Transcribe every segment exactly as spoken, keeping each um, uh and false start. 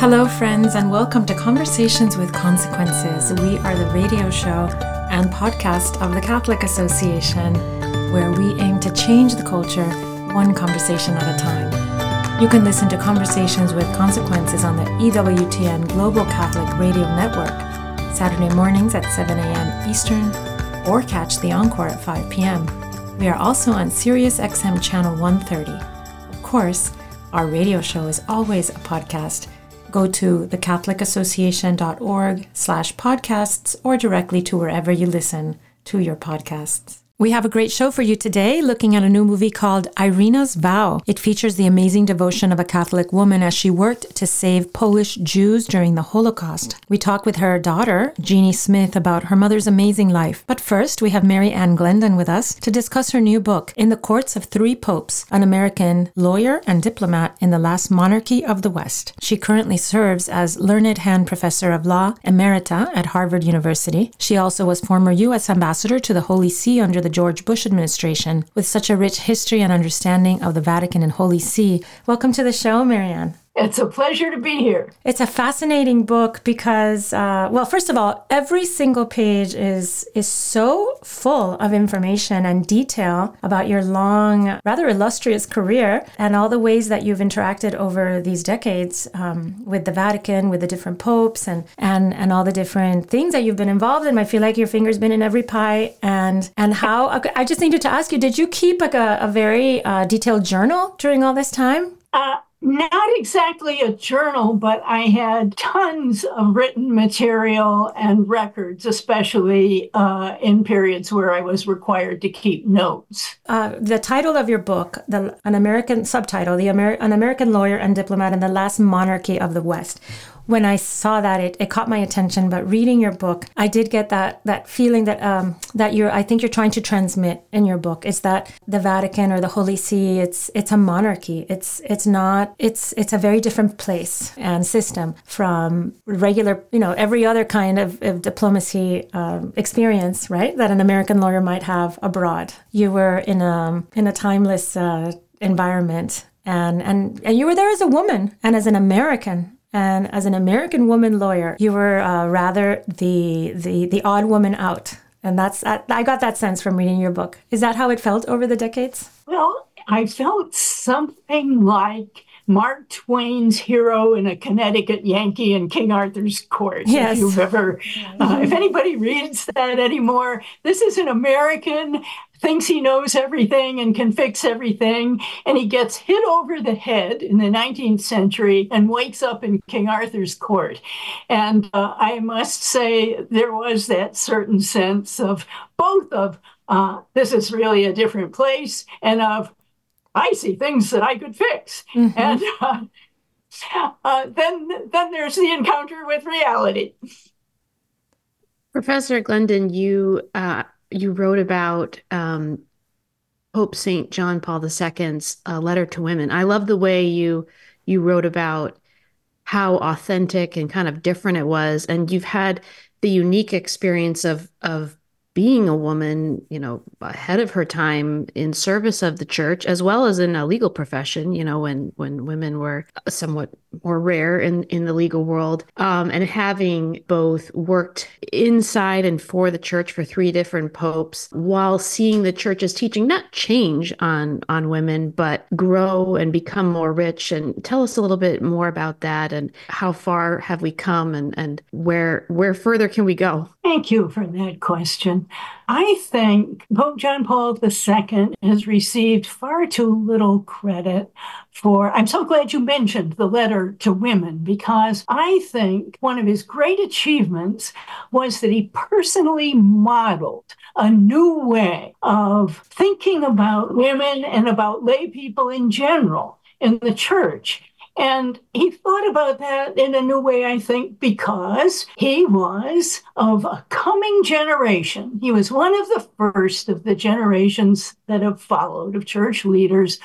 Hello, friends, and welcome to Conversations with Consequences. We are the radio show and podcast of the Catholic Association, where we aim to change the culture one conversation at a time. You can listen to Conversations with Consequences on the E W T N Global Catholic Radio Network, Saturday mornings at seven a.m. Eastern, or catch the encore at five p.m. We are also on Sirius X M Channel one thirty. Of course, our radio show is always a podcast. Go to thecatholicassociation.org slash podcasts or directly to wherever you listen to your podcasts. We have a great show for you today, looking at a new movie called Irina's Vow. It features the amazing devotion of a Catholic woman as she worked to save Polish Jews during the Holocaust. We talk with her daughter, Jeannie Smith, about her mother's amazing life. But first, we have Mary Ann Glendon with us to discuss her new book, In the Courts of Three Popes, an American lawyer and diplomat in the last monarchy of the West. She currently serves as Learned Hand Professor of Law Emerita at Harvard University. She also was former U S Ambassador to the Holy See under the George Bush administration. With such a rich history and understanding of the Vatican and Holy See. Welcome to the show, Mary Ann. It's a pleasure to be here. It's a fascinating book because, uh, well, first of all, every single page is is so full of information and detail about your long, rather illustrious career and all the ways that you've interacted over these decades um, with the Vatican, with the different popes, and, and and all the different things that you've been involved in. I feel like your finger's been in every pie. And and how, I just needed to ask you, did you keep like a, a very uh, detailed journal during all this time? Uh, Not exactly a journal, but I had tons of written material and records, especially uh, in periods where I was required to keep notes. Uh, the title of your book, the, an American subtitle, the Amer- An American Lawyer and Diplomat in the Last Monarchy of the West. When I saw that, it, it caught my attention. But reading your book, I did get that that feeling that um, that you're, I think you're trying to transmit in your book is that the Vatican or the Holy See, it's it's a monarchy. It's it's not. It's it's a very different place and system from regular, you know, every other kind of, of diplomacy um, experience, right? That an American lawyer might have abroad. You were in a in a timeless uh, environment, and and and you were there as a woman and as an American. And as an American woman lawyer, you were uh, rather the, the the odd woman out. And that's I got that sense from reading your book. Is that how it felt over the decades? Well, I felt something like Mark Twain's hero in A Connecticut Yankee in King Arthur's Court. Yes. If you've ever, uh, if anybody reads that anymore, this is an American, thinks he knows everything and can fix everything, and he gets hit over the head in the nineteenth century and wakes up in King Arthur's Court. And uh, I must say there was that certain sense of both of uh, this is really a different place and of I see things that I could fix. Mm-hmm. And uh, uh, then, then there's the encounter with reality. Professor Glendon, you uh, you wrote about um, Pope Saint John Paul the Second's uh, letter to women. I love the way you you wrote about how authentic and kind of different it was, and you've had the unique experience of of being a woman, you know, ahead of her time in service of the church, as well as in a legal profession, you know, when when women were somewhat more rare in, in the legal world, um, and having both worked inside and for the church for three different popes, while seeing the church's teaching not change on, on women, but grow and become more rich. And tell us a little bit more about that and how far have we come and, and where where further can we go? Thank you for that question. I think Pope John Paul the Second has received far too little credit for, I'm so glad you mentioned the letter to women, because I think one of his great achievements was that he personally modeled a new way of thinking about women and about lay people in general in the church. And he thought about that in a new way, I think, because he was of a coming generation. He was one of the first of the generations that have followed of church leaders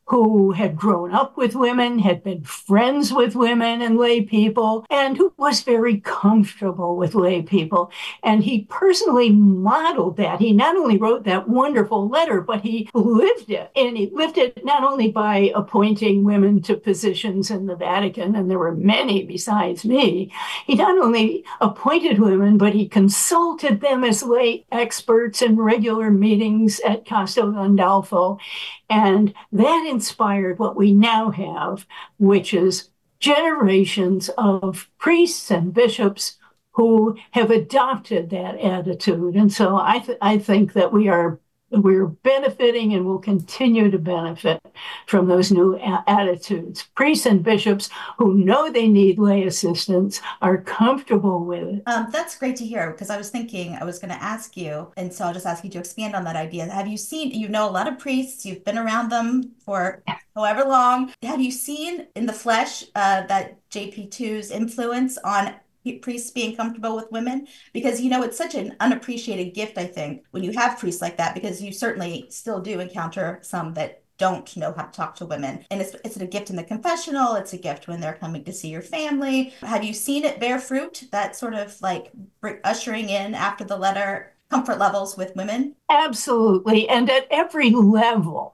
who had grown up with women, had been friends with women and lay people, and who was very comfortable with lay people. And he personally modeled that. He not only wrote that wonderful letter, but he lived it. And he lived it not only by appointing women to positions in the Vatican, and there were many besides me. He not only appointed women, but he consulted them as lay experts in regular meetings at Castel Gandolfo. And that inspired what we now have, which is generations of priests and bishops who have adopted that attitude. And so I, th- I think that we are we're benefiting and will continue to benefit from those new a- attitudes. Priests and bishops who know they need lay assistance are comfortable with it. Um, that's great to hear, because I was thinking I was going to ask you, and so I'll just ask you to expand on that idea. Have you seen, you know a lot of priests, you've been around them for however long. Have you seen in the flesh uh, that J P two's influence on priests being comfortable with women? Because, you know, it's such an unappreciated gift, I think, when you have priests like that, because you certainly still do encounter some that don't know how to talk to women. And it's, it's a gift in the confessional. It's a gift when they're coming to see your family. Have you seen it bear fruit, that sort of like ushering in after the letter comfort levels with women? Absolutely. And at every level.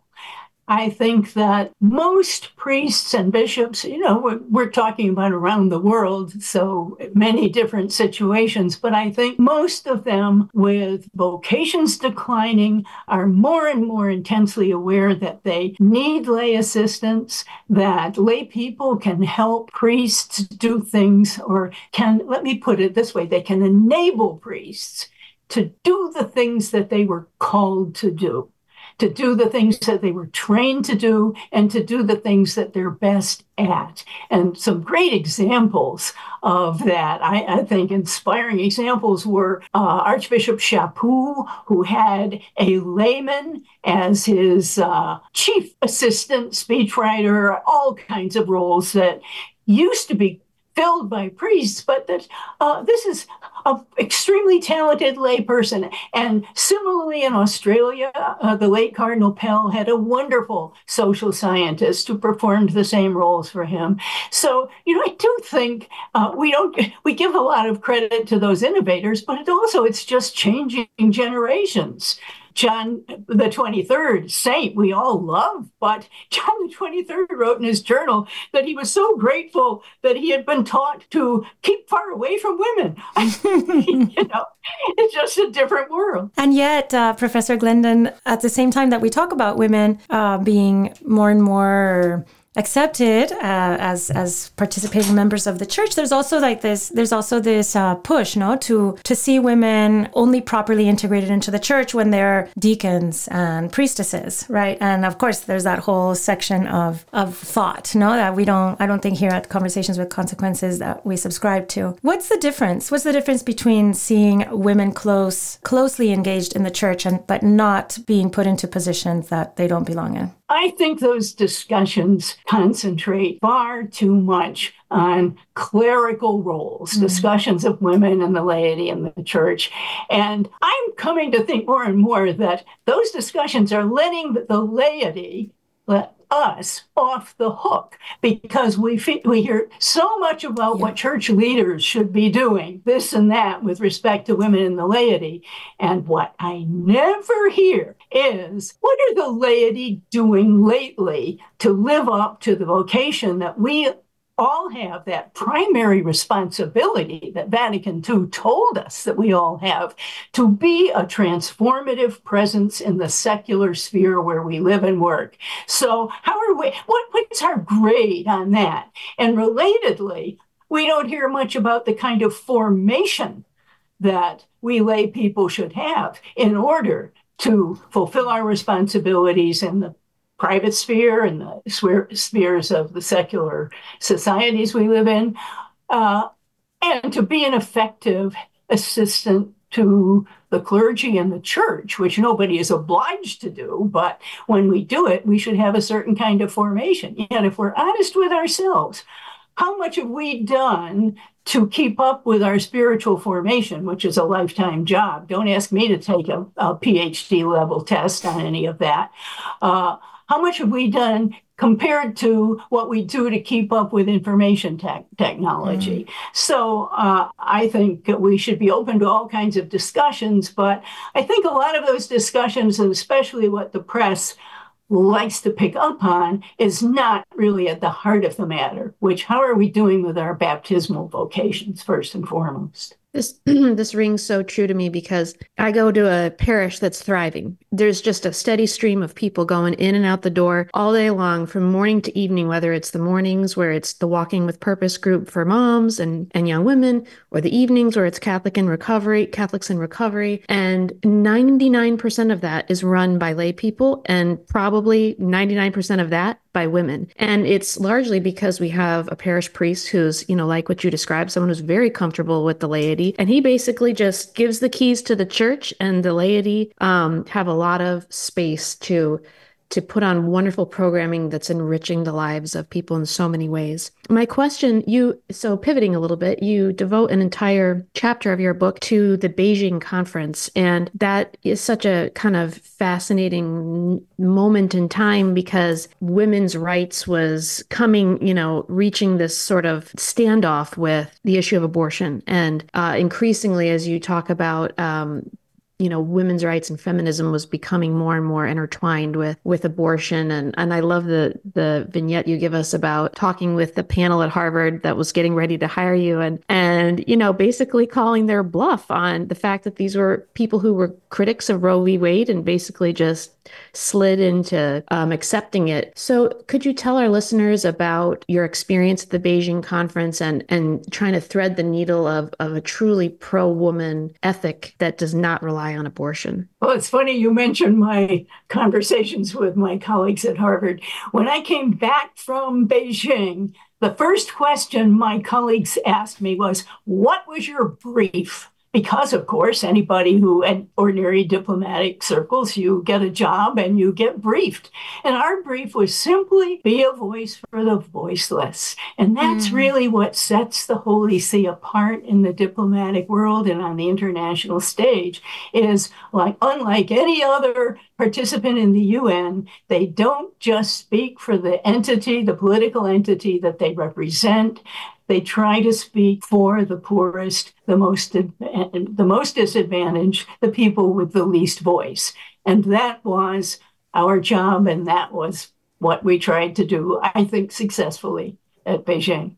I think that most priests and bishops, you know, we're, we're talking about around the world, so many different situations, but I think most of them, with vocations declining, are more and more intensely aware that they need lay assistance, that lay people can help priests do things, or can, let me put it this way, they can enable priests to do the things that they were called to do. To do the things that they were trained to do, and to do the things that they're best at. And some great examples of that, I, I think inspiring examples, were uh, Archbishop Chaput, who had a layman as his uh, chief assistant, speechwriter, all kinds of roles that used to be filled by priests, but that uh, this is an extremely talented layperson. And similarly in Australia, uh, the late Cardinal Pell had a wonderful social scientist who performed the same roles for him. So, you know, I do think uh, we don't, we give a lot of credit to those innovators, but it also, it's just changing generations. John the twenty-third, saint we all love, but John the twenty-third wrote in his journal that he was so grateful that he had been taught to keep far away from women. You know, it's just a different world. And yet, uh, Professor Glendon, at the same time that we talk about women uh, being more and more accepted uh, as as participating members of the church, there's also like this there's also this uh, push no to to see women only properly integrated into the church when they're deacons and priestesses, right? And of course there's that whole section of of thought no that we don't I don't think here at Conversations with Consequences that we subscribe to. What's the difference what's the difference between seeing women close closely engaged in the church and but not being put into positions that they don't belong in? I think those discussions concentrate far too much on clerical roles, mm-hmm. discussions of women and the laity in the church. And I'm coming to think more and more that those discussions are letting the laity, let us, off the hook, because we fe- we hear so much about yeah. what church leaders should be doing, this and that, with respect to women in the laity. And what I never hear is, what are the laity doing lately to live up to the vocation that we all have, that primary responsibility that Vatican two told us that we all have, to be a transformative presence in the secular sphere where we live and work. So how are we, what, what's our grade on that? And relatedly, we don't hear much about the kind of formation that we lay people should have in order to fulfill our responsibilities in the private sphere and the spheres of the secular societies we live in, uh, and to be an effective assistant to the clergy and the church, which nobody is obliged to do, but when we do it, we should have a certain kind of formation. Yet if we're honest with ourselves, how much have we done to keep up with our spiritual formation, which is a lifetime job? Don't ask me to take a, a PhD level test on any of that. Uh, how much have we done compared to what we do to keep up with information tech technology? Mm. So uh, I think we should be open to all kinds of discussions, but I think a lot of those discussions, and especially what the press likes to pick up on, is not really at the heart of the matter, which how are we doing with our baptismal vocations, first and foremost? This this rings so true to me because I go to a parish that's thriving. There's just a steady stream of people going in and out the door all day long from morning to evening, whether it's the mornings where it's the Walking with Purpose group for moms and, and young women, or the evenings where it's Catholic in Recovery, Catholics in Recovery. And ninety-nine percent of that is run by lay people, and probably ninety-nine percent of that by women. And it's largely because we have a parish priest who's, you know, like what you described, someone who's very comfortable with the laity. And he basically just gives the keys to the church, and the laity um, have a lot of space to to put on wonderful programming that's enriching the lives of people in so many ways. My question, you, so pivoting a little bit, you devote an entire chapter of your book to the Beijing conference. And that is such a kind of fascinating moment in time because women's rights was coming, you know, reaching this sort of standoff with the issue of abortion. And uh, increasingly, as you talk about, um, you know, women's rights and feminism was becoming more and more intertwined with with abortion. And and I love the the vignette you give us about talking with the panel at Harvard that was getting ready to hire you and, and you know, basically calling their bluff on the fact that these were people who were critics of Roe v. Wade and basically just slid into um, accepting it. So could you tell our listeners about your experience at the Beijing conference and, and trying to thread the needle of, of a truly pro-woman ethic that does not rely on abortion? Well, it's funny you mentioned my conversations with my colleagues at Harvard. When I came back from Beijing, the first question my colleagues asked me was, what was your brief? Because, of course, anybody who at ordinary diplomatic circles, you get a job and you get briefed. And our brief was simply be a voice for the voiceless. And that's mm. really what sets the Holy See apart in the diplomatic world and on the international stage is like, unlike any other participant in the U N, they don't just speak for the entity, the political entity that they represent. They try to speak for the poorest, the most, the most disadvantaged, the people with the least voice. And that was our job, and that was what we tried to do, I think, successfully at Beijing.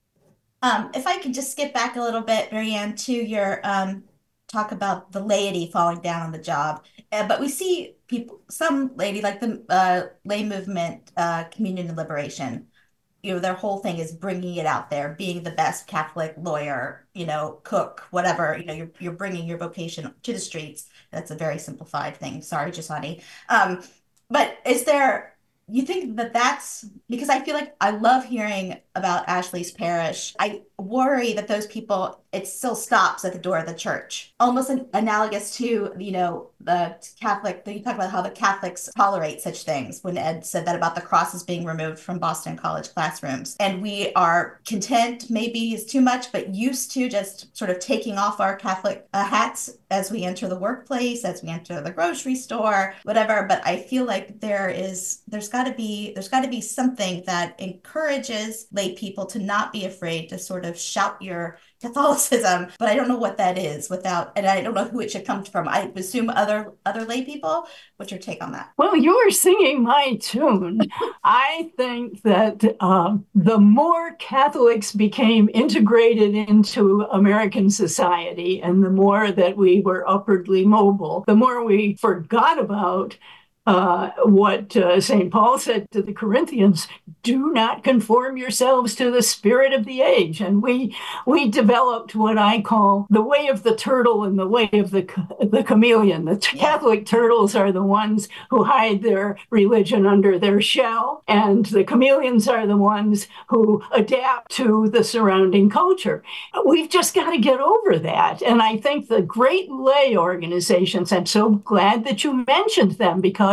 Um, if I could just skip back a little bit, Marianne, to your um, talk about the laity falling down on the job. Uh, but we see people, some laity, like the uh, lay movement, uh, Communion and Liberation, you know, their whole thing is bringing it out there, being the best Catholic lawyer, you know, cook, whatever, you know, you're, you're bringing your vocation to the streets. That's a very simplified thing. Sorry, Jasani. Um, but is there, you think that that's, because I feel like I love hearing about Ashley's parish. I worry that those people, it still stops at the door of the church. Almost an, analogous to, you know, the Catholic, you talk about how the Catholics tolerate such things when Ed said that about the crosses being removed from Boston College classrooms. And we are content, maybe is too much, but used to just sort of taking off our Catholic uh, hats as we enter the workplace, as we enter the grocery store, whatever. But I feel like there is, there's got to be, there's got to be something that encourages lay people to not be afraid to sort of shout your Catholicism, but I don't know what that is without, and I don't know who it should come from. I assume other other lay people. What's your take on that? Well, you are singing my tune. I think that uh, the more Catholics became integrated into American society and the more that we were upwardly mobile, the more we forgot about Uh, what uh, Saint Paul said to the Corinthians, do not conform yourselves to the spirit of the age. And we we developed what I call the way of the turtle and the way of the, the chameleon. The Catholic turtles are the ones who hide their religion under their shell, and the chameleons are the ones who adapt to the surrounding culture. We've just got to get over that. And I think the great lay organizations, I'm so glad that you mentioned them, because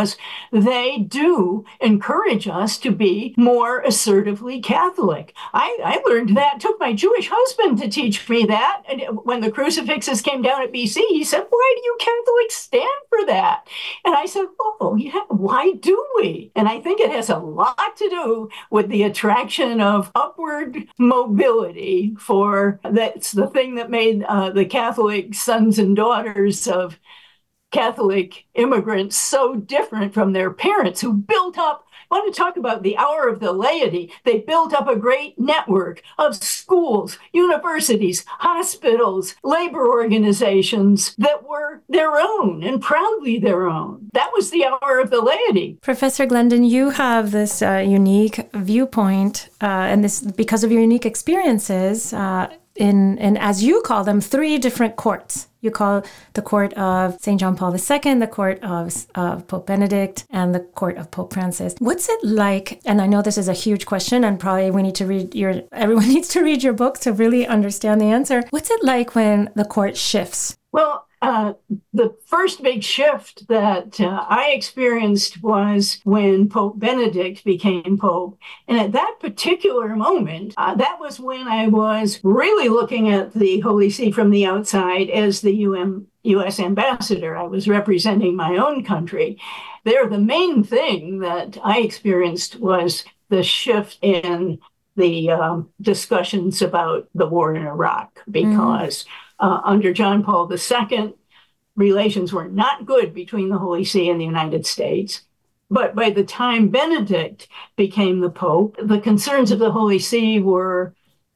because they do encourage us to be more assertively Catholic. I, I learned that, took my Jewish husband to teach me that. And when the crucifixes came down at B C, he said, why do you Catholics stand for that? And I said, oh, yeah, why do we? And I think it has a lot to do with the attraction of upward mobility for that's the thing that made uh, the Catholic sons and daughters of Catholic immigrants so different from their parents who built up. I want to talk about the hour of the laity. They built up a great network of schools, universities, hospitals, labor organizations that were their own and proudly their own. That was the hour of the laity. Professor Glendon, you have this uh, unique viewpoint, uh, and this because of your unique experiences uh, in, in, as you call them, three different courts. You call the court of Saint John Paul the Second, the court of, of Pope Benedict, and the court of Pope Francis. What's it like? And I know this is a huge question, and probably we need to read your, everyone needs to read your book to really understand the answer. What's it like when the court shifts? Well, uh, the first big shift that uh, I experienced was when Pope Benedict became Pope. And at that particular moment, uh, that was when I was really looking at the Holy See from the outside as the U M, U S ambassador. I was representing my own country. There, the main thing that I experienced was the shift in the um, discussions about the war in Iraq, because mm. Uh, under John Paul the Second, relations were not good between the Holy See and the United States. But by the time Benedict became the Pope, the concerns of the Holy See were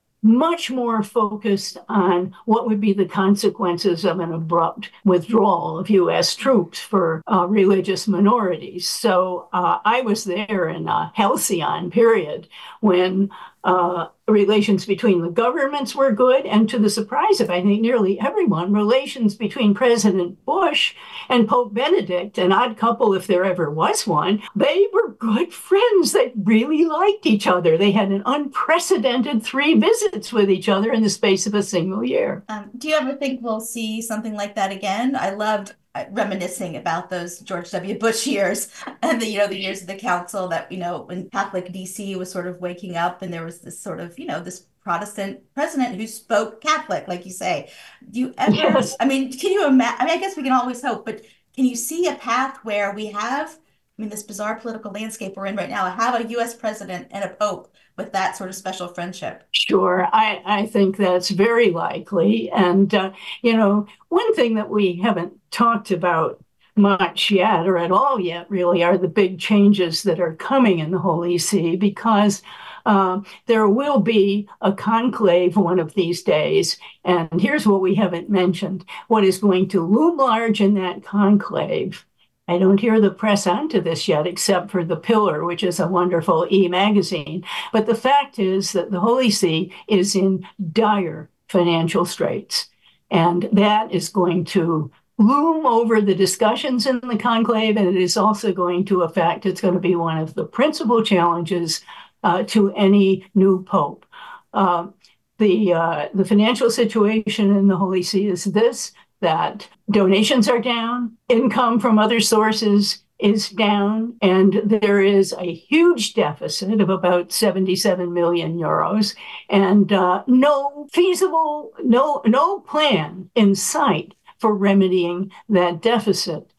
much more focused on what would be the consequences of an abrupt withdrawal of U S troops for uh, religious minorities. So uh, I was there in a halcyon period when uh, relations between the governments were good, and to the surprise of, I think, nearly everyone, relations between President Bush and Pope Benedict, an odd couple if there ever was one, they were good friends. They really liked each other. They had an unprecedented three visits with each other in the space of a single year. Um, do you ever think we'll see something like that again? I loved reminiscing about those George W. Bush years and the, you know, the years of the council that, you know, when Catholic D C was sort of waking up and there was this sort of, you know, this Protestant president who spoke Catholic, like you say. Do you ever, yes. I mean, can you imagine, I mean, I guess we can always hope, but can you see a path where we have, I mean, this bizarre political landscape we're in right now, have a U S president and a pope with that sort of special friendship? Sure. I, I think that's very likely. And, uh, you know, one thing that we haven't talked about much yet, or at all yet, really, are the big changes that are coming in the Holy See, because uh, there will be a conclave one of these days. And here's what we haven't mentioned. What is going to loom large in that conclave, I don't hear the press onto this yet, except for The Pillar, which is a wonderful e-magazine. But the fact is that the Holy See is in dire financial straits. And that is going to loom over the discussions in the conclave, and it is also going to affect, it's going to be one of the principal challenges uh, to any new pope. Uh, the, uh, the financial situation in the Holy See is this, that donations are down, income from other sources is down, and there is a huge deficit of about seventy-seven million euros, and uh, no feasible, no, no plan in sight for remedying that deficit.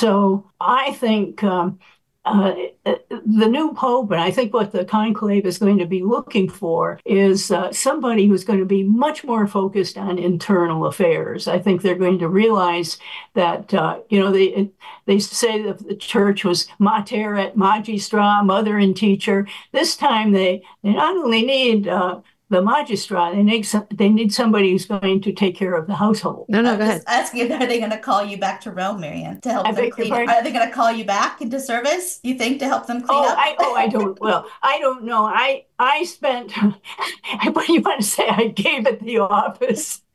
So I think um, uh, the new pope, and I think what the conclave is going to be looking for, is uh, somebody who's going to be much more focused on internal affairs. I think they're going to realize that, uh, you know, they they say that the church was mater et magistra, mother and teacher. This time they, they not only need uh, the magistrat, they need, some, they need somebody who's going to take care of the household. No, no, I'm go just ahead. asking, are they going to call you back to Rome, Marianne, to help I them beg your clean up? pardon? Are they going to call you back into service, you think, to help them clean Oh, up? I, oh, I don't, well, I don't know. I, I spent, what do you want to say? I gave at the office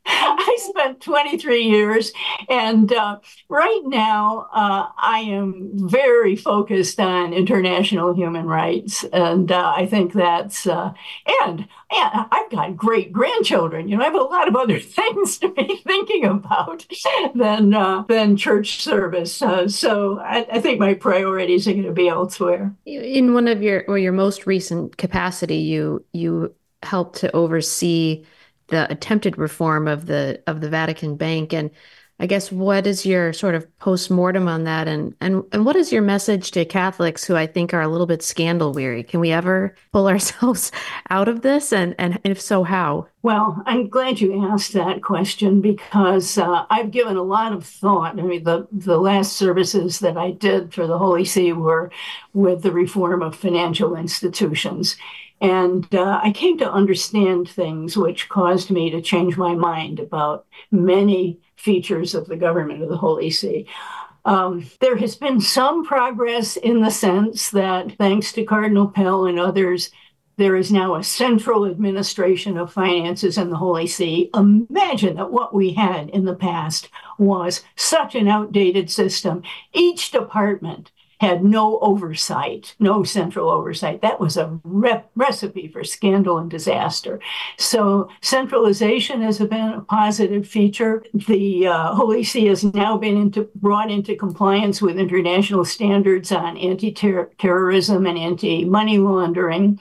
I spent twenty-three years, and uh, right now uh, I am very focused on international human rights, and uh, I think that's uh, and and I've got great grandchildren. You know, I have a lot of other things to be thinking about than uh, than church service. Uh, so I, I think my priorities are going to be elsewhere. In one of your or your most recent capacity, you you helped to oversee the attempted reform of the of the Vatican Bank. And I guess what is your sort of post-mortem on that? And and and what is your message to Catholics who I think are a little bit scandal weary? Can we ever pull ourselves out of this? And and if so, how? Well, I'm glad you asked that question because uh, I've given a lot of thought. I mean, the, the last services that I did for the Holy See were with the reform of financial institutions. And uh, I came to understand things which caused me to change my mind about many features of the government of the Holy See. Um, there has been some progress in the sense that, thanks to Cardinal Pell and others, there is now a central administration of finances in the Holy See. Imagine that what we had in the past was such an outdated system. Each department had no oversight, no central oversight. That was a rep- recipe for scandal and disaster. So centralization has been a positive feature. The uh, Holy See has now been into, brought into compliance with international standards on anti-terrorism and anti-money laundering.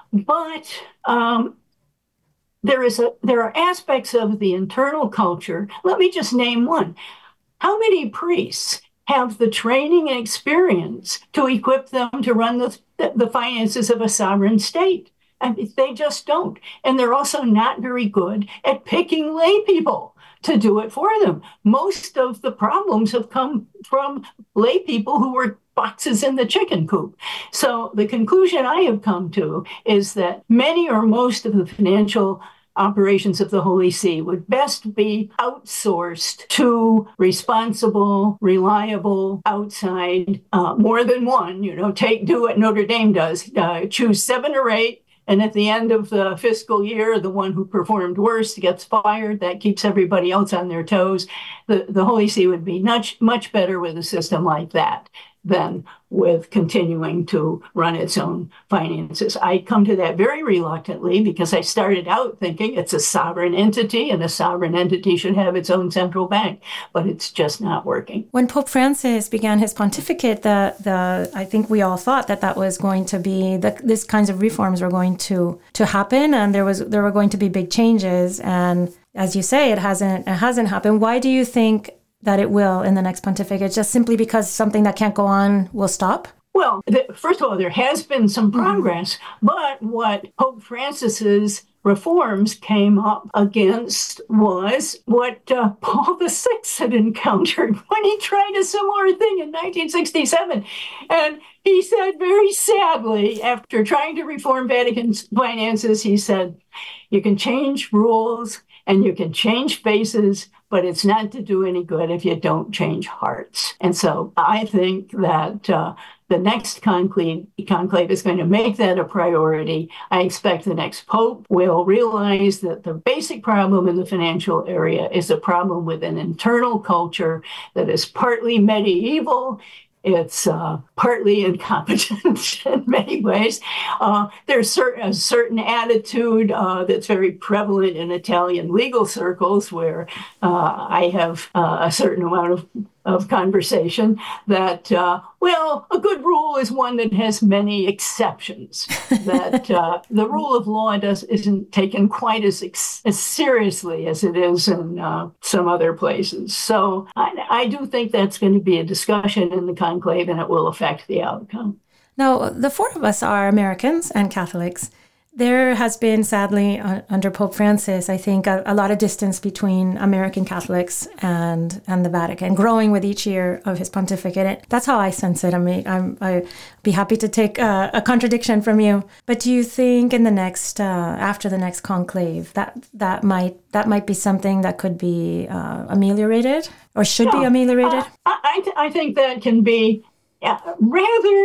But um, there is a there are aspects of the internal culture. Let me just name one. How many priests have the training and experience to equip them to run the, the finances of a sovereign state? And they just don't. And they're also not very good at picking lay people to do it for them. Most of the problems have come from lay people who were boxes in the chicken coop. So the conclusion I have come to is that many or most of the financial operations of the Holy See would best be outsourced to responsible, reliable, outside, uh, more than one, you know, take, do what Notre Dame does, uh, choose seven or eight. And at the end of the fiscal year, the one who performed worst gets fired. That keeps everybody else on their toes. The, the Holy See would be much, much better with a system like that than with continuing to run its own finances. I come to that very reluctantly because I started out thinking it's a sovereign entity and a sovereign entity should have its own central bank, but it's just not working. When Pope Francis began his pontificate, the the I think we all thought that that was going to be the these kinds of reforms were going to to happen, and there was there were going to be big changes. And as you say, it hasn't it hasn't happened. Why do you think that it will in the next pontificate? Just simply because something that can't go on will stop? Well, the, first of all, there has been some progress, mm-hmm. but what Pope Francis's reforms came up against was what uh, Paul the Sixth had encountered when he tried a similar thing in nineteen sixty-seven. And he said very sadly, after trying to reform Vatican's finances, he said, you can change rules and you can change faces, but it's not to do any good if you don't change hearts. And so I think that uh, the next conclave, conclave is going to make that a priority. I expect the next pope will realize that the basic problem in the financial area is a problem with an internal culture that is partly medieval. It's uh, partly incompetent in many ways. Uh, there's certain, a certain attitude uh, that's very prevalent in Italian legal circles where uh, I have uh, a certain amount of, of conversation that, uh, well, a good rule is one that has many exceptions, that uh, the rule of law does, isn't taken quite as, ex- as seriously as it is in uh, some other places. So I, I do think that's going to be a discussion in the conclave, and it will affect the outcome. Now, the four of us are Americans and Catholics. There has been, sadly, uh, under Pope Francis, I think, a, a lot of distance between American Catholics and and the Vatican, growing with each year of his pontificate. That's how I sense it. I mean, I'm, I'd be happy to take uh, a contradiction from you. But do you think in the next, uh, after the next conclave, that that might that might be something that could be uh, ameliorated or should yeah. be ameliorated? Uh, I, th- I think that can be uh, rather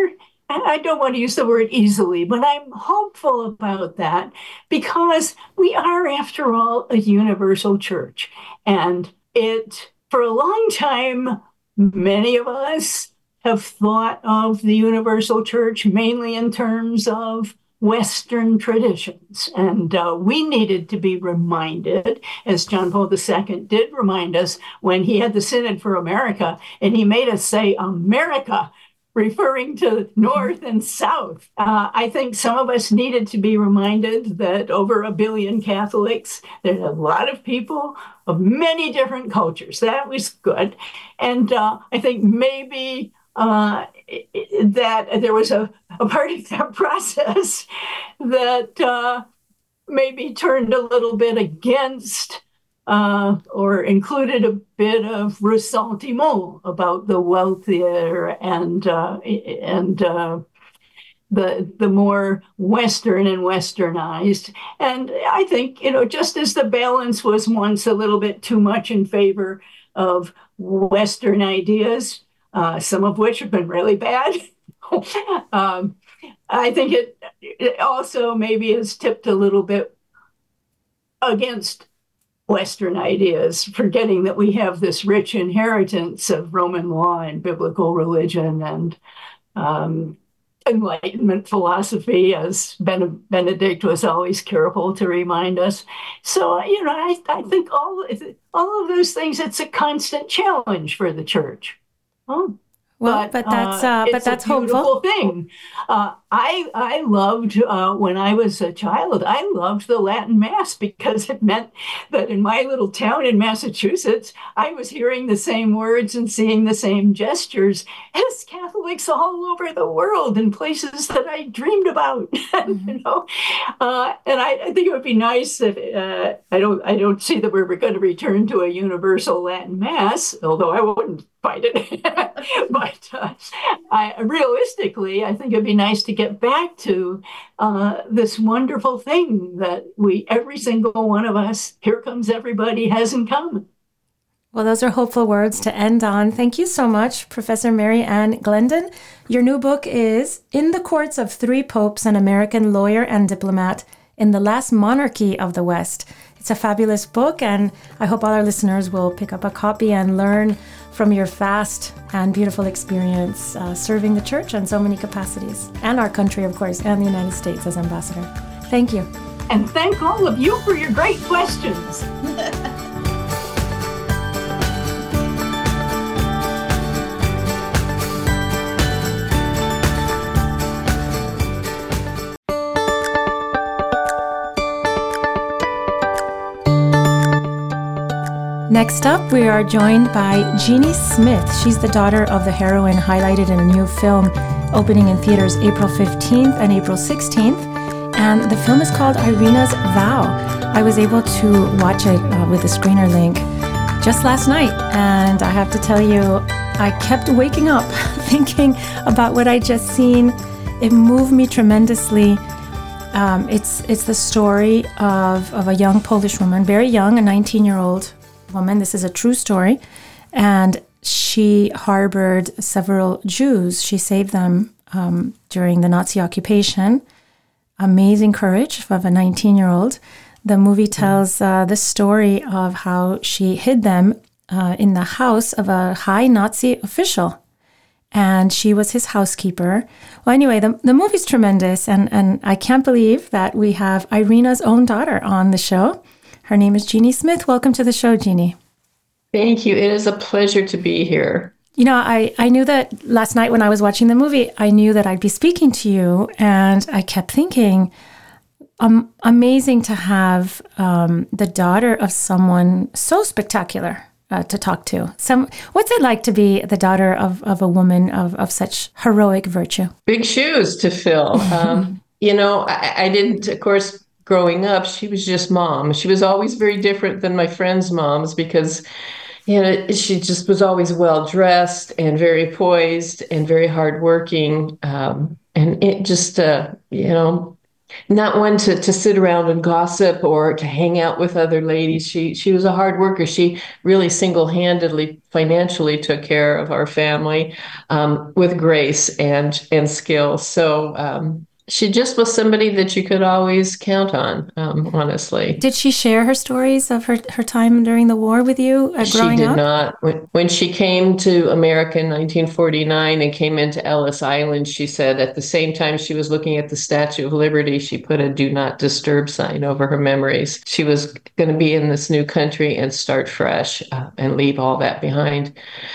I don't want to use the word easily, but I'm hopeful about that because we are, after all, a universal church. And it, for a long time, many of us have thought of the universal church mainly in terms of Western traditions. And uh, we needed to be reminded, as John Paul the Second did remind us when he had the Synod for America, and he made us say, America, referring to North and South. Uh, I think some of us needed to be reminded that over a billion Catholics, there's a lot of people of many different cultures. That was good. And uh, I think maybe uh, that there was a, a part of that process that uh, maybe turned a little bit against uh, or included a bit of ressentiment about the wealthier and uh, and uh, the the more Western and Westernized. And I think, you know, just as the balance was once a little bit too much in favor of Western ideas, uh, some of which have been really bad. um, I think it, it also maybe has tipped a little bit against Western ideas, forgetting that we have this rich inheritance of Roman law and biblical religion and um, Enlightenment philosophy, as ben- Benedict was always careful to remind us. So, you know, I, I think all, all of those things, it's a constant challenge for the church. Oh. Well, but, but that's uh, uh, but that's a beautiful hopeful thing. Uh, I I loved uh, when I was a child. I loved the Latin Mass because it meant that in my little town in Massachusetts, I was hearing the same words and seeing the same gestures as Catholics all over the world in places that I dreamed about. Mm-hmm. you know, uh, and I, I think it would be nice if uh, I don't I don't see that we're going to return to a universal Latin Mass, although I wouldn't fight it. But uh, I, realistically, I think it'd be nice to get back to uh, this wonderful thing that we, every single one of us, here comes everybody, has in common. Well, those are hopeful words to end on. Thank you so much, Professor Mary Ann Glendon. Your new book is In the Courts of Three Popes, an American Lawyer and Diplomat in the Last Monarchy of the West. It's a fabulous book, and I hope all our listeners will pick up a copy and learn from your vast and beautiful experience uh, serving the church in so many capacities, and our country, of course, and the United States as ambassador. Thank you. And thank all of you for your great questions. Next up, we are joined by Jeannie Smith. She's the daughter of the heroine highlighted in a new film opening in theaters April fifteenth and April sixteenth. And the film is called Irina's Vow. I was able to watch it uh, with the screener link just last night. And I have to tell you, I kept waking up thinking about what I just seen. It moved me tremendously. Um, it's it's the story of, of a young Polish woman, very young, a nineteen-year-old woman. This is a true story. And she harbored several Jews. She saved them um, during the Nazi occupation. Amazing courage of a nineteen-year-old. The movie tells uh, the story of how she hid them uh, in the house of a high Nazi official. And she was his housekeeper. Well, anyway, the, the movie's tremendous. And, and I can't believe that we have Irina's own daughter on the show. Her name is Jeannie Smith. Welcome to the show, Jeannie. Thank you. It is a pleasure to be here. You know, I, I knew that last night when I was watching the movie, I knew that I'd be speaking to you. And I kept thinking, um, amazing to have um, the daughter of someone so spectacular uh, to talk to. Some, what's it like to be the daughter of, of a woman of, of such heroic virtue? Big shoes to fill. um, you know, I, I didn't, of course, growing up, she was just mom. She was always very different than my friends' moms because, you know, she just was always well dressed and very poised and very hardworking. Um, and it just, uh, you know, not one to, to sit around and gossip or to hang out with other ladies. She she was a hard worker. She really single-handedly financially took care of our family um, with grace and and skill. So um, she just was somebody that you could always count on, um, honestly. Did she share her stories of her, her time during the war with you uh, growing She did up? not. When, when she came to America in nineteen forty-nine and came into Ellis Island, she said at the same time she was looking at the Statue of Liberty, she put a do not disturb sign over her memories. She was going to be in this new country and start fresh uh, and leave all that behind.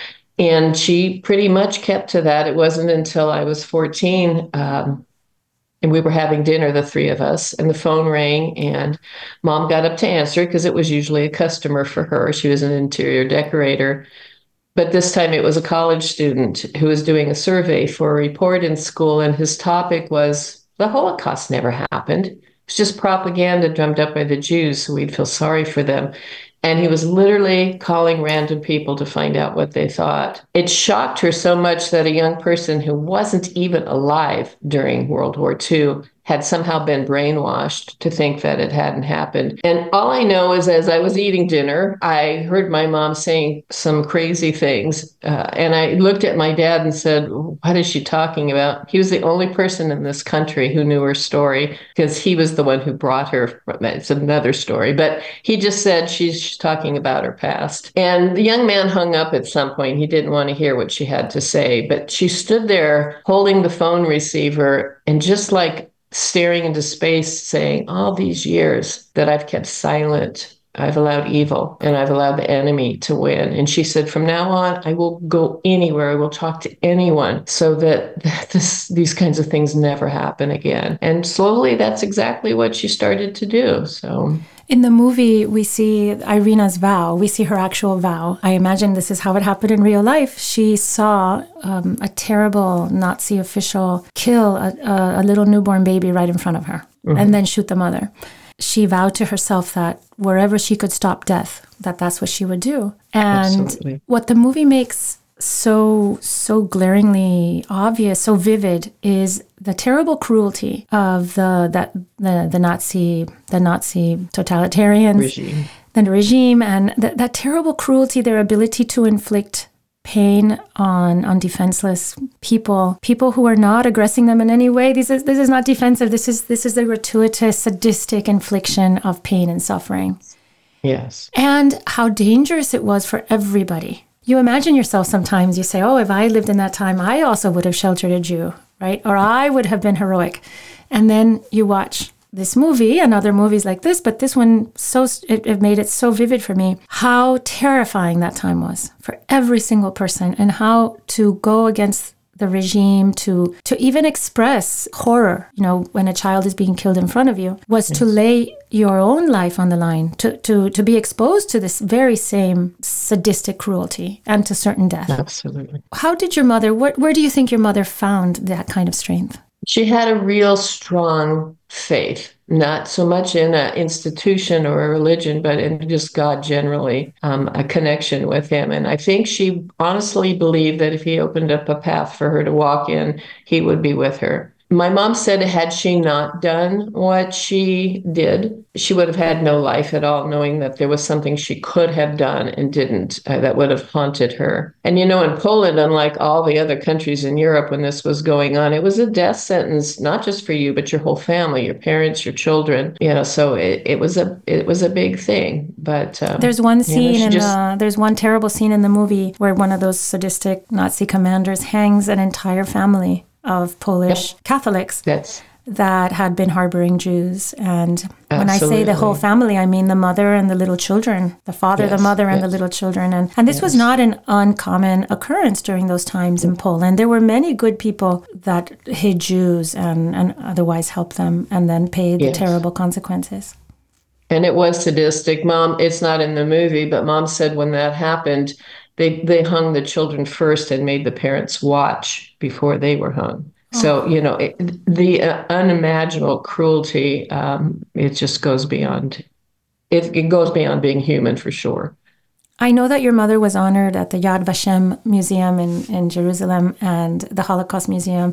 And she pretty much kept to that. It wasn't until I was fourteen um, and we were having dinner, the three of us, and the phone rang, and Mom got up to answer because it was usually a customer for her. She was an interior decorator. But this time it was a college student who was doing a survey for a report in school, and his topic was the Holocaust never happened. It was just propaganda drummed up by the Jews, so we'd feel sorry for them. And he was literally calling random people to find out what they thought. It shocked her so much that a young person who wasn't even alive during World War Two had somehow been brainwashed to think that it hadn't happened. And all I know is as I was eating dinner, I heard my mom saying some crazy things. Uh, and I looked at my dad and said, what is she talking about? He was the only person in this country who knew her story because he was the one who brought her. It's another story. But he just said she's talking about her past. And the young man hung up at some point. He didn't want to hear what she had to say. But she stood there holding the phone receiver and just like staring into space, saying, all these years that I've kept silent, I've allowed evil and I've allowed the enemy to win. And she said, from now on, I will go anywhere. I will talk to anyone so that this, these kinds of things never happen again. And slowly, that's exactly what she started to do. So in the movie, we see Irina's vow. We see her actual vow. I imagine this is how it happened in real life. She saw um, a terrible Nazi official kill a, a, a little newborn baby right in front of her, mm-hmm. and then shoot the mother. She vowed to herself that wherever she could stop death, that that's what she would do. And Absolutely. What the movie makes so, so glaringly obvious, so vivid, is the terrible cruelty of the that the, the Nazi the Nazi totalitarians, regime. the regime, and th- that terrible cruelty, their ability to inflict pain on on defenseless people, people who are not aggressing them in any way. This is this is not defensive. This is this is the gratuitous, sadistic infliction of pain and suffering. Yes. And how dangerous it was for everybody. You imagine yourself sometimes, you say, oh, if I lived in that time, I also would have sheltered a Jew, right? Or I would have been heroic. And then you watch this movie and other movies like this, but this one, so it, it made it so vivid for me, how terrifying that time was for every single person, and how to go against the regime, to to even express horror, you know, when a child is being killed in front of you, was yes. to lay your own life on the line, to, to, to be exposed to this very same sadistic cruelty and to certain death. Absolutely. How did your mother, where, where do you think your mother found that kind of strength? She had a real strong faith, not so much in an institution or a religion, but in just God generally, um, a connection with him. And I think she honestly believed that if he opened up a path for her to walk in, he would be with her. My mom said had she not done what she did, she would have had no life at all, knowing that there was something she could have done and didn't uh, that would have haunted her. And, you know, in Poland, unlike all the other countries in Europe when this was going on, it was a death sentence, not just for you, but your whole family, your parents, your children, you know, so it, it was a it was a big thing. But um, there's one scene, you know, in just... the, there's one terrible scene in the movie where one of those sadistic Nazi commanders hangs an entire family of Polish yep. Catholics That's... that had been harboring Jews. And when Absolutely. I say the whole family, I mean the mother and the little children, the father, yes. the mother, and yes. the little children. And, and this yes. was not an uncommon occurrence during those times in Poland. There were many good people that hid Jews and, and otherwise helped them and then paid yes. the terrible consequences. And it was sadistic. Mom, it's not in the movie, but Mom said when that happened, They they hung the children first and made the parents watch before they were hung. Oh. So, you know, it, the uh, unimaginable cruelty, um, it just goes beyond, it, it goes beyond being human for sure. I know that your mother was honored at the Yad Vashem Museum in, in Jerusalem and the Holocaust Museum.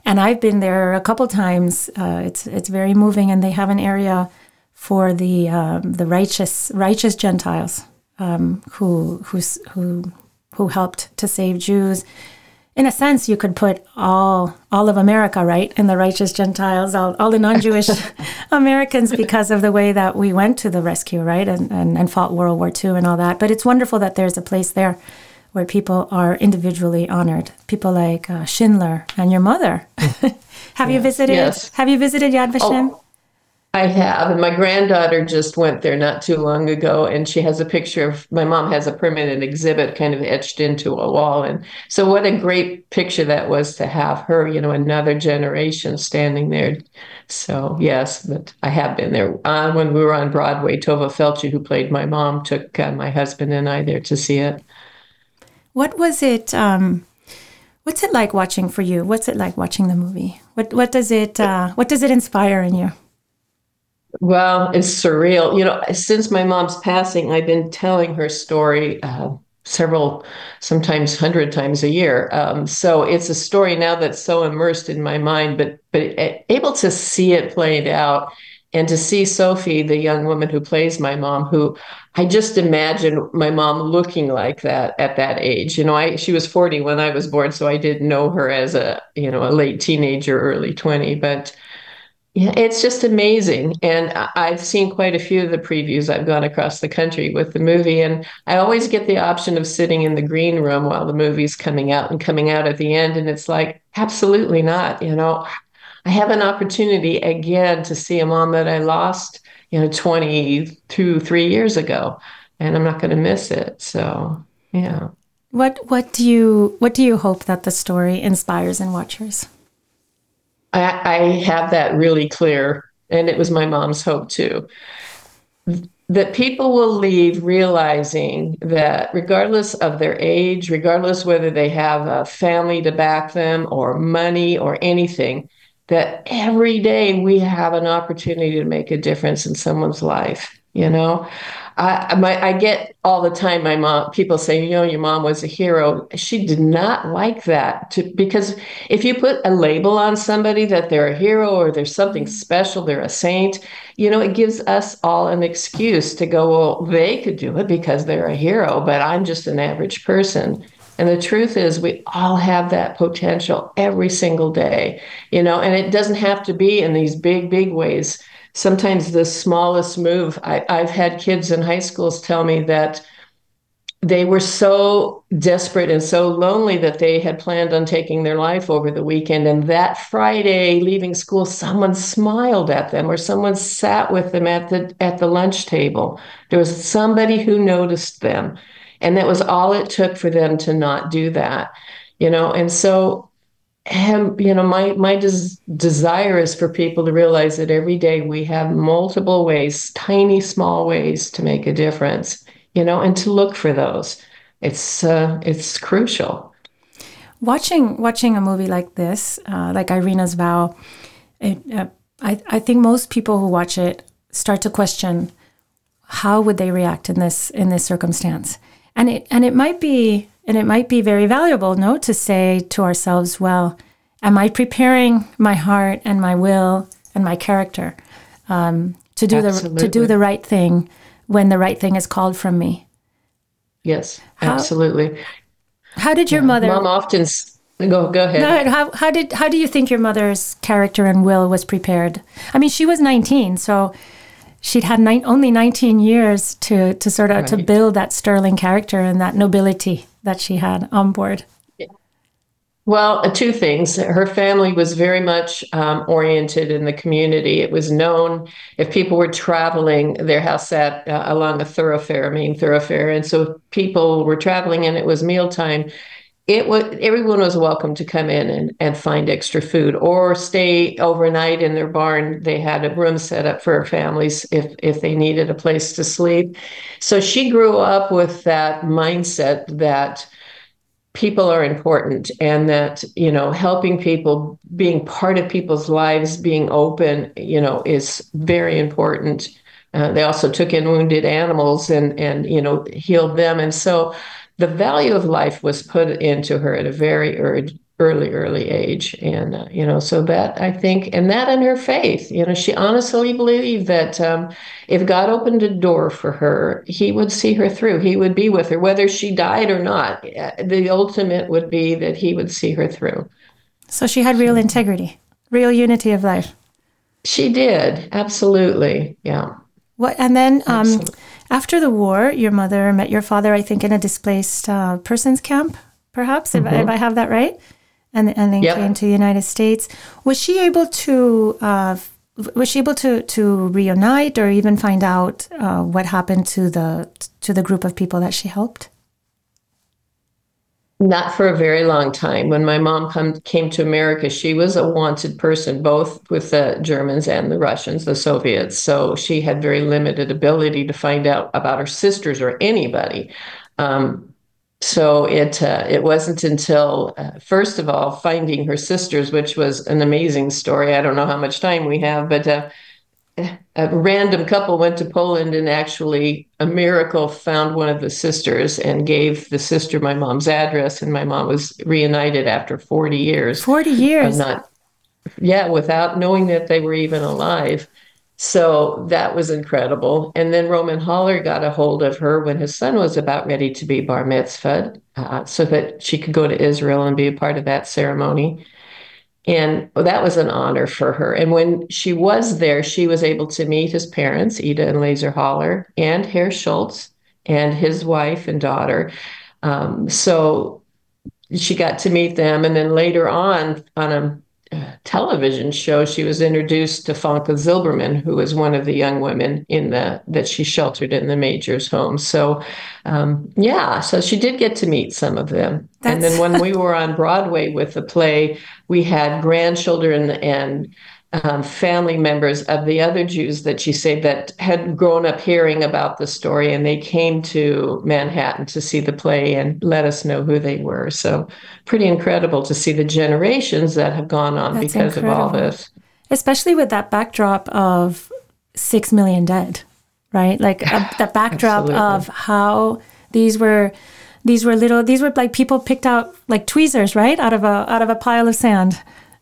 And I've been there a couple times. Uh, it's it's very moving, and they have an area for the um, the righteous righteous Gentiles um, who who's, who who helped to save Jews. In a sense, you could put all all of America, right, in the righteous Gentiles, all, all the non-Jewish Americans, because of the way that we went to the rescue, right, and, and, and fought World War Two and all that. But it's wonderful that there's a place there where people are individually honored. People like uh, Schindler and your mother. have yes, you visited? Yes. Have you visited Yad Vashem? Oh, I have, and my granddaughter just went there not too long ago, and she has a picture of, my mom has a permanent exhibit kind of etched into a wall, and so what a great picture that was to have her, you know, another generation standing there. So yes, but I have been there. Uh, when we were on Broadway, Tova Felci, who played my mom, took uh, my husband and I there to see it. What was it? Um, what's it like watching for you? What's it like watching the movie? What what does it uh, what does it inspire in you? Well, it's surreal. You know, since my mom's passing, I've been telling her story uh, several, sometimes hundred times a year. Um, so it's a story now that's so immersed in my mind, but but able to see it played out, and to see Sophie, the young woman who plays my mom, who I just imagine my mom looking like that at that age. You know, I she was forty when I was born, so I didn't know her as a, you know, a late teenager, early twenty, but yeah, it's just amazing. And I've seen quite a few of the previews. I've gone across the country with the movie, and I always get the option of sitting in the green room while the movie's coming out and coming out at the end. And it's like, absolutely not. You know, I have an opportunity again to see a mom that I lost, you know, twenty-two, three years ago, and I'm not going to miss it. So, yeah. What, what do you, what do you hope that the story inspires in watchers? I, I have that really clear, and it was my mom's hope too, that people will leave realizing that regardless of their age, regardless whether they have a family to back them or money or anything, that every day we have an opportunity to make a difference in someone's life. You know, I, my, I get all the time, my mom, people say, you know, your mom was a hero. She did not like that, to, because if you put a label on somebody that they're a hero or there's something special, they're a saint, you know, it gives us all an excuse to go, well, they could do it because they're a hero, but I'm just an average person. And the truth is, we all have that potential every single day, you know, and it doesn't have to be in these big, big ways. Sometimes the smallest move, I, I've had kids in high schools tell me that they were so desperate and so lonely that they had planned on taking their life over the weekend. And that Friday, leaving school, someone smiled at them or someone sat with them at the at the lunch table. There was somebody who noticed them. And that was all it took for them to not do that, you know. And so, and, you know, my my des- desire is for people to realize that every day we have multiple ways, tiny, small ways to make a difference, you know, and to look for those. It's uh, it's crucial. Watching watching a movie like this, uh, like Irina's Vow, it, uh, I I think most people who watch it start to question how would they react in this in this circumstance. And it and it might be and it might be very valuable, no, to say to ourselves, well, am I preparing my heart and my will and my character um, to do Absolutely. the to do the right thing when the right thing is called from me? Yes, absolutely. How, how did your yeah. mother? Mom often go go ahead. No, how how did how do you think your mother's character and will was prepared? I mean, she was nineteen, so she'd had nine, only nineteen years to, to sort of right. to build that sterling character and that nobility that she had on board. Well, uh, two things. Her family was very much um, oriented in the community. It was known if people were traveling, their house sat uh, along a thoroughfare, a main thoroughfare. And so if people were traveling and it was mealtime, it was everyone was welcome to come in and, and find extra food or stay overnight in their barn. They had a room set up for families if if they needed a place to sleep. So she grew up with that mindset that people are important and that, you know, helping people, being part of people's lives, being open, you know, is very important. Uh, they also took in wounded animals and and, you know, healed them. And so the value of life was put into her at a very early, early, early age. And, uh, you know, so that I think, and that and her faith, you know, she honestly believed that um, if God opened a door for her, he would see her through. He would be with her, whether she died or not. The ultimate would be that he would see her through. So she had real integrity, real unity of life. She did. Absolutely. Yeah. What, and then um, after the war, your mother met your father, I think, in a displaced uh, persons camp, perhaps, mm-hmm. if, if I have that right, and and then yep. came to the United States. Was she able to uh, was she able to to reunite or even find out uh, what happened to the to the group of people that she helped? Not for a very long time. When my mom come, came to America, she was a wanted person, both with the Germans and the Russians, the Soviets. So she had very limited ability to find out about her sisters or anybody. Um, so it uh, it wasn't until, uh, first of all, finding her sisters, which was an amazing story. I don't know how much time we have, but uh, a random couple went to Poland and actually a miracle found one of the sisters and gave the sister my mom's address, and my mom was reunited after forty years. forty years. Not, yeah, without knowing that they were even alive. So that was incredible. And then Roman Holler got a hold of her when his son was about ready to be bar mitzvahed, uh, so that she could go to Israel and be a part of that ceremony. And that was an honor for her. And when she was there, she was able to meet his parents, Ida and Laser Holler, and Herr Schultz, and his wife and daughter. Um, so she got to meet them. And then later on, on a television show, she was introduced to Fanke Zilberman, who was one of the young women in the that she sheltered in the Major's home. So, um, yeah, so she did get to meet some of them. That's... And then when we were on Broadway with the play, we had grandchildren and um, family members of the other Jews that she said that had grown up hearing about the story, and they came to Manhattan to see the play and let us know who they were. So pretty incredible to see the generations that have gone on That's because incredible. Of all this. Especially with that backdrop of six million dead, right? Like a, the backdrop of how these were, these were little, these were like people picked out like tweezers, right? Out of a, out of a pile of sand.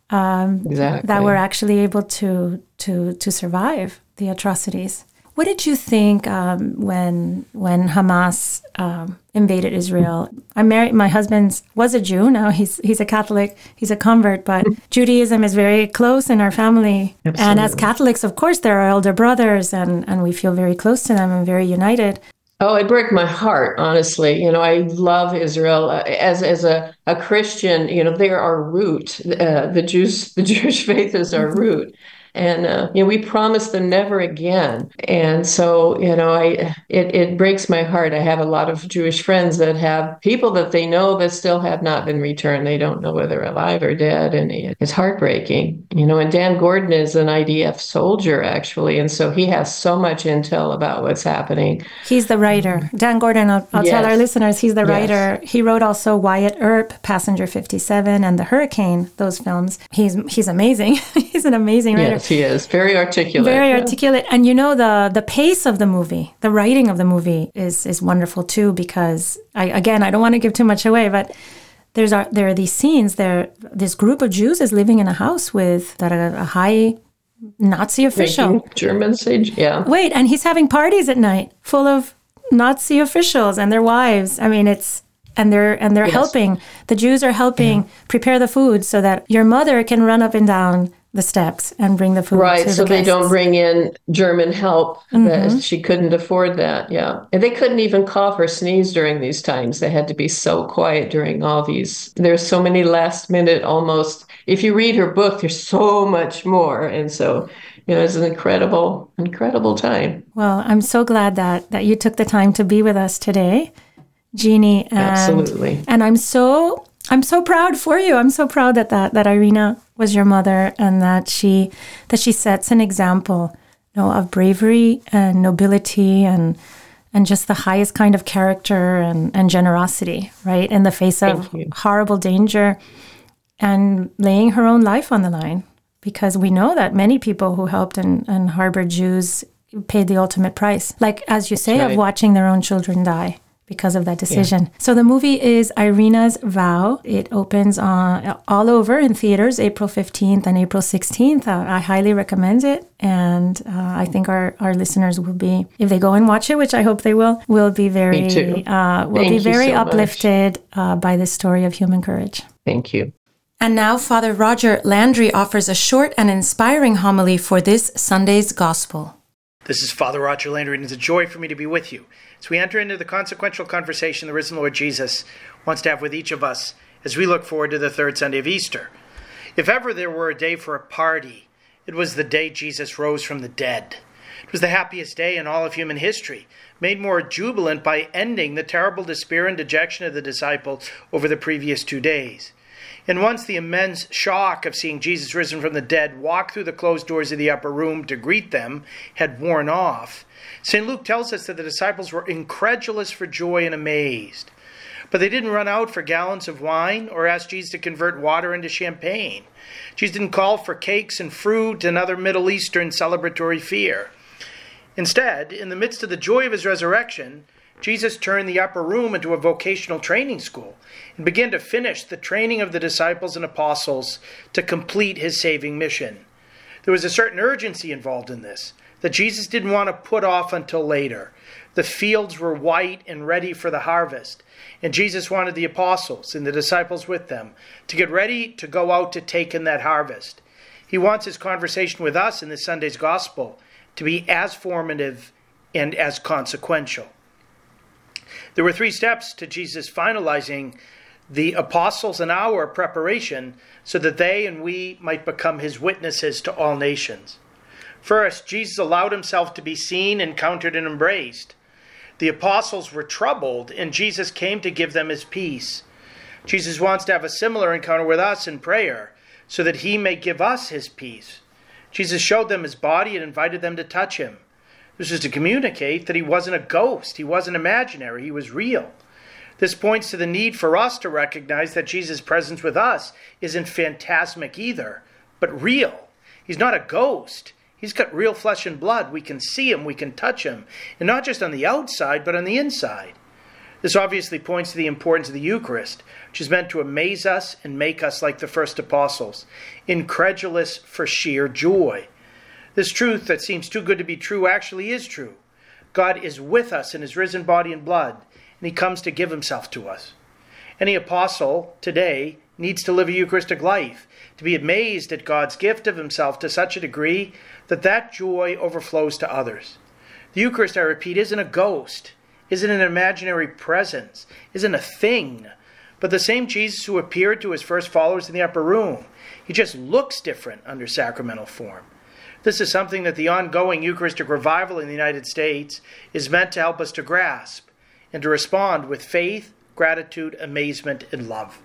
Um, exactly. That were actually able to to to survive the atrocities. What did you think um, when when Hamas um, invaded Israel? I'm married. My husband was a Jew. Now he's he's a Catholic. He's a convert. But Judaism is very close in our family. Absolutely. And as Catholics, of course, there are elder brothers, and and we feel very close to them and very united. Oh, it broke my heart, honestly. You know, I love Israel uh, as as a, a Christian. You know, they're our root. Uh, the Jews, the Jewish faith is our root, and uh, you know, we promised them never again. And so, you know, I it it breaks my heart. I have a lot of Jewish friends that have people that they know that still have not been returned. They don't know whether alive or dead, and it's heartbreaking. You know, and Dan Gordon is an I D F soldier actually, and so he has so much intel about what's happening. He's the writer. Dan Gordon, I'll, I'll yes. tell our listeners, he's the writer. Yes. He wrote also Wyatt Earp, Passenger fifty-seven, and The Hurricane, those films. He's he's amazing. He's an amazing writer. Yes, he is. Very articulate. Very yeah. articulate. And you know, the the pace of the movie, the writing of the movie is is wonderful too, because, I, again, I don't want to give too much away, but there's are, there are these scenes, there this group of Jews is living in a house with that a, a high Nazi official. Making German sage, yeah. Wait, and he's having parties at night full of Nazi officials and their wives. I mean, it's and they're and they're yes. helping. The Jews are helping yeah. prepare the food so that your mother can run up and down the steps and bring the food. Right, to so the they guests. don't bring in German help. Mm-hmm. That she couldn't afford that. Yeah, and they couldn't even cough or sneeze during these times. They had to be so quiet during all these. There's so many last minute almost. If you read her book, there's so much more, and so. You know, it's an incredible, incredible time. Well, I'm so glad that that you took the time to be with us today, Jeannie. And, Absolutely. And I'm so I'm so proud for you. I'm so proud that, that that Irina was your mother, and that she that she sets an example, you know, of bravery and nobility and and just the highest kind of character and, and generosity, right, in the face of horrible danger, and laying her own life on the line. Because we know that many people who helped and, and harbored Jews paid the ultimate price. Like, as you say, right. of watching their own children die because of that decision. Yeah. So the movie is Irina's Vow. It opens on, all over in theaters April fifteenth and April sixteenth. Uh, I highly recommend it. And uh, I think our, our listeners will be, if they go and watch it, which I hope they will, will be very, uh, will Thank be very so uplifted uh, by this story of human courage. Thank you. And now Father Roger Landry offers a short and inspiring homily for this Sunday's Gospel. This is Father Roger Landry, and it's a joy for me to be with you as we enter into the consequential conversation the risen Lord Jesus wants to have with each of us as we look forward to the third Sunday of Easter. If ever there were a day for a party, it was the day Jesus rose from the dead. It was the happiest day in all of human history, made more jubilant by ending the terrible despair and dejection of the disciples over the previous two days. And once the immense shock of seeing Jesus risen from the dead walk through the closed doors of the upper room to greet them had worn off, Saint Luke tells us that the disciples were incredulous for joy and amazed. But they didn't run out for gallons of wine or ask Jesus to convert water into champagne. Jesus didn't call for cakes and fruit and other Middle Eastern celebratory fare. Instead, in the midst of the joy of his resurrection, Jesus turned the upper room into a vocational training school and began to finish the training of the disciples and apostles to complete his saving mission. There was a certain urgency involved in this that Jesus didn't want to put off until later. The fields were white and ready for the harvest, and Jesus wanted the apostles and the disciples with them to get ready to go out to take in that harvest. He wants his conversation with us in this Sunday's Gospel to be as formative and as consequential. There were three steps to Jesus finalizing the apostles and our preparation so that they and we might become his witnesses to all nations. First, Jesus allowed himself to be seen, encountered, and embraced. The apostles were troubled, and Jesus came to give them his peace. Jesus wants to have a similar encounter with us in prayer so that he may give us his peace. Jesus showed them his body and invited them to touch him. This was to communicate that he wasn't a ghost, he wasn't imaginary, he was real. This points to the need for us to recognize that Jesus' presence with us isn't phantasmic either, but real. He's not a ghost. He's got real flesh and blood. We can see him, we can touch him, and not just on the outside, but on the inside. This obviously points to the importance of the Eucharist, which is meant to amaze us and make us like the first apostles, incredulous for sheer joy. This truth that seems too good to be true actually is true. God is with us in his risen body and blood, and he comes to give himself to us. Any apostle today needs to live a Eucharistic life, to be amazed at God's gift of himself to such a degree that that joy overflows to others. The Eucharist, I repeat, isn't a ghost, isn't an imaginary presence, isn't a thing, but the same Jesus who appeared to his first followers in the upper room. He just looks different under sacramental form. This is something that the ongoing Eucharistic revival in the United States is meant to help us to grasp and to respond with faith, gratitude, amazement, and love.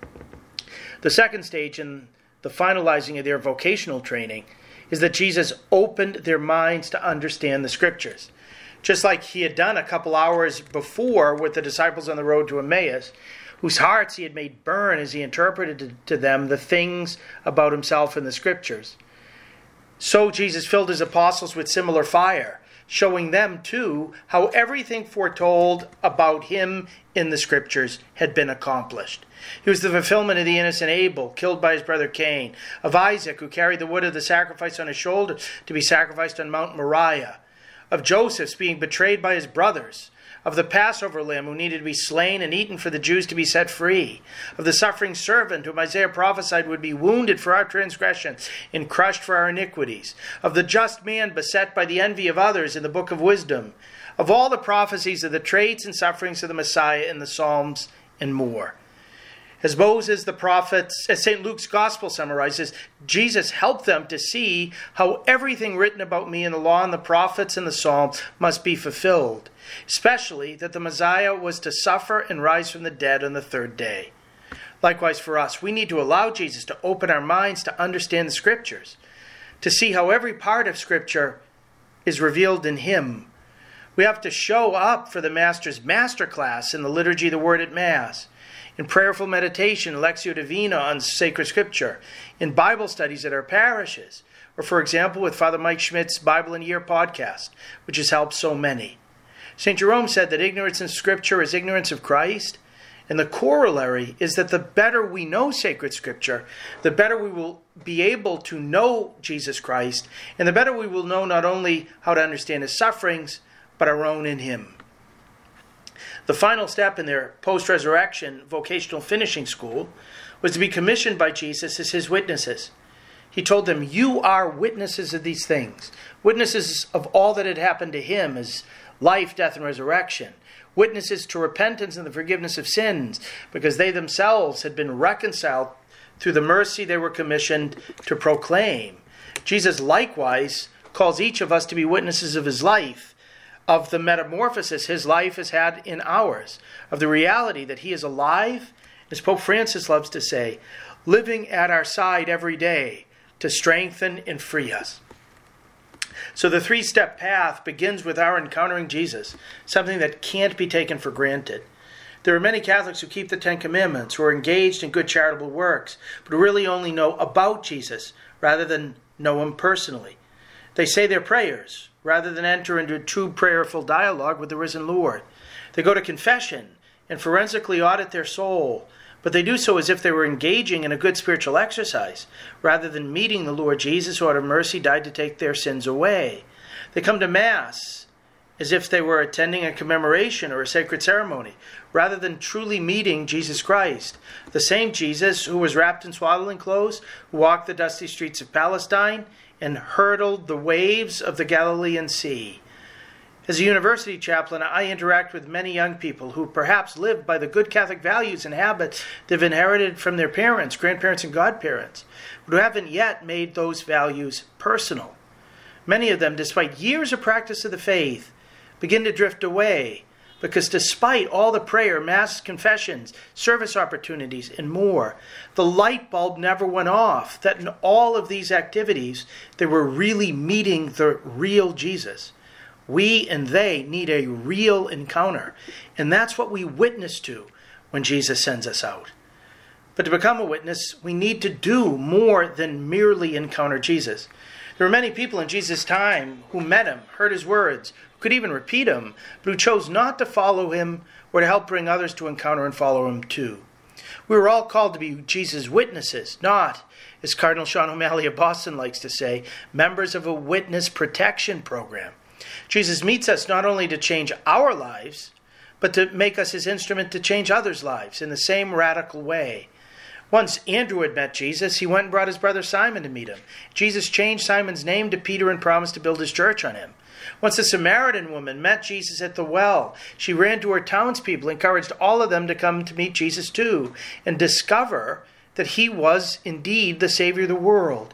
The second stage in the finalizing of their vocational training is that Jesus opened their minds to understand the Scriptures. Just like he had done a couple hours before with the disciples on the road to Emmaus, whose hearts he had made burn as he interpreted to them the things about himself in the Scriptures. So Jesus filled his apostles with similar fire, showing them too how everything foretold about him in the Scriptures had been accomplished. He was the fulfillment of the innocent Abel, killed by his brother Cain, of Isaac, who carried the wood of the sacrifice on his shoulder to be sacrificed on Mount Moriah, of Joseph's being betrayed by his brothers, of the Passover lamb who needed to be slain and eaten for the Jews to be set free, of the suffering servant whom Isaiah prophesied would be wounded for our transgressions and crushed for our iniquities, of the just man beset by the envy of others in the book of wisdom, of all the prophecies of the traits and sufferings of the Messiah in the Psalms, and more. As Moses, the prophets, as Saint Luke's Gospel summarizes, Jesus helped them to see how everything written about me in the law and the prophets and the Psalms must be fulfilled, especially that the Messiah was to suffer and rise from the dead on the third day. Likewise for us, we need to allow Jesus to open our minds to understand the Scriptures, to see how every part of Scripture is revealed in him. We have to show up for the Master's masterclass in the liturgy of the Word at Mass, in prayerful meditation, Lectio Divina on sacred Scripture, in Bible studies at our parishes, or for example with Father Mike Schmidt's Bible in a Year podcast, which has helped so many. Saint Jerome said that ignorance in Scripture is ignorance of Christ, and the corollary is that the better we know sacred Scripture, the better we will be able to know Jesus Christ, and the better we will know not only how to understand his sufferings, but our own in him. The final step in their post-resurrection vocational finishing school was to be commissioned by Jesus as his witnesses. He told them, "You are witnesses of these things," witnesses of all that had happened to him as life, death, and resurrection, witnesses to repentance and the forgiveness of sins, because they themselves had been reconciled through the mercy they were commissioned to proclaim. Jesus likewise calls each of us to be witnesses of his life, of the metamorphosis his life has had in ours, of the reality that he is alive, as Pope Francis loves to say, living at our side every day to strengthen and free us. So the three-step path begins with our encountering Jesus, something that can't be taken for granted. There are many Catholics who keep the Ten Commandments, who are engaged in good charitable works, but who really only know about Jesus rather than know him personally. They say their prayers rather than enter into a true prayerful dialogue with the risen Lord. They go to confession and forensically audit their soul, but they do so as if they were engaging in a good spiritual exercise, rather than meeting the Lord Jesus, who out of mercy died to take their sins away. They come to Mass as if they were attending a commemoration or a sacred ceremony, rather than truly meeting Jesus Christ, the same Jesus who was wrapped in swaddling clothes, who walked the dusty streets of Palestine, and hurdled the waves of the Galilean Sea. As a university chaplain, I interact with many young people who perhaps live by the good Catholic values and habits they've inherited from their parents, grandparents, and godparents, but who haven't yet made those values personal. Many of them, despite years of practice of the faith, begin to drift away because despite all the prayer, mass confessions, service opportunities, and more, the light bulb never went off that in all of these activities, they were really meeting the real Jesus. We and they need a real encounter, and that's what we witness to when Jesus sends us out. But to become a witness, we need to do more than merely encounter Jesus. There were many people in Jesus' time who met him, heard his words, who could even repeat him, but who chose not to follow him or to help bring others to encounter and follow him too. We were all called to be Jesus' witnesses, not, as Cardinal Sean O'Malley of Boston likes to say, members of a witness protection program. Jesus meets us not only to change our lives, but to make us his instrument to change others' lives in the same radical way. Once Andrew had met Jesus, he went and brought his brother Simon to meet him. Jesus changed Simon's name to Peter and promised to build his church on him. Once the Samaritan woman met Jesus at the well, she ran to her townspeople, encouraged all of them to come to meet Jesus too, and discover that he was indeed the Savior of the world.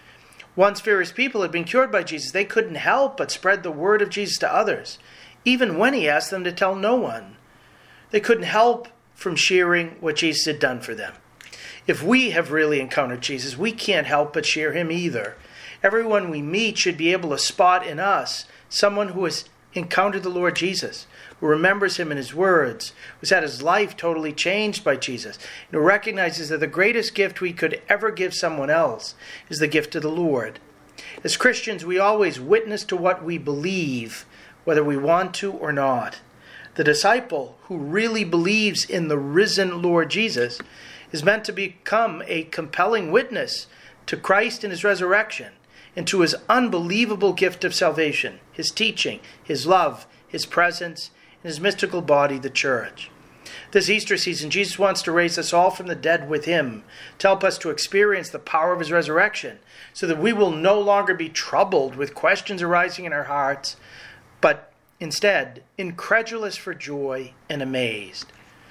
Once various people had been cured by Jesus, they couldn't help but spread the word of Jesus to others, even when he asked them to tell no one. They couldn't help from sharing what Jesus had done for them. If we have really encountered Jesus, we can't help but share him either. Everyone we meet should be able to spot in us someone who has encountered the Lord Jesus, who remembers him in his words, who's had his life totally changed by Jesus, and who recognizes that the greatest gift we could ever give someone else is the gift of the Lord. As Christians, we always witness to what we believe, whether we want to or not. The disciple who really believes in the risen Lord Jesus is meant to become a compelling witness to Christ and his resurrection, and to his unbelievable gift of salvation, his teaching, his love, his presence, and his mystical body, the church. This Easter season, Jesus wants to raise us all from the dead with him, to help us to experience the power of his resurrection, so that we will no longer be troubled with questions arising in our hearts, but instead incredulous for joy and amazed.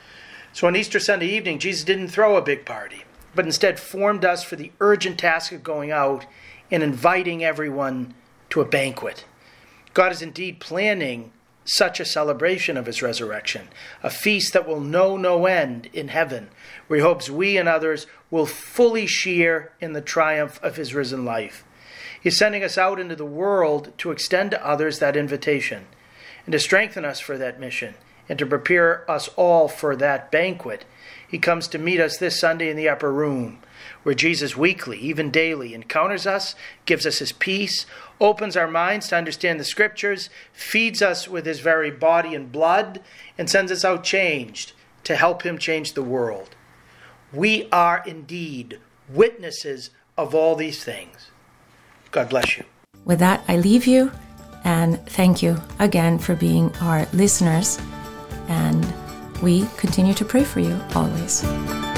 So on Easter Sunday evening, Jesus didn't throw a big party, but instead formed us for the urgent task of going out and inviting everyone to a banquet. God is indeed planning such a celebration of his resurrection, a feast that will know no end in heaven, where he hopes we and others will fully share in the triumph of his risen life. He's sending us out into the world to extend to others that invitation, and to strengthen us for that mission, and to prepare us all for that banquet. He comes to meet us this Sunday in the upper room, where Jesus weekly, even daily, encounters us, gives us his peace, opens our minds to understand the scriptures, feeds us with his very body and blood, and sends us out changed to help him change the world. We are indeed witnesses of all these things. God bless you. With that, I leave you, and thank you again for being our listeners, and we continue to pray for you always.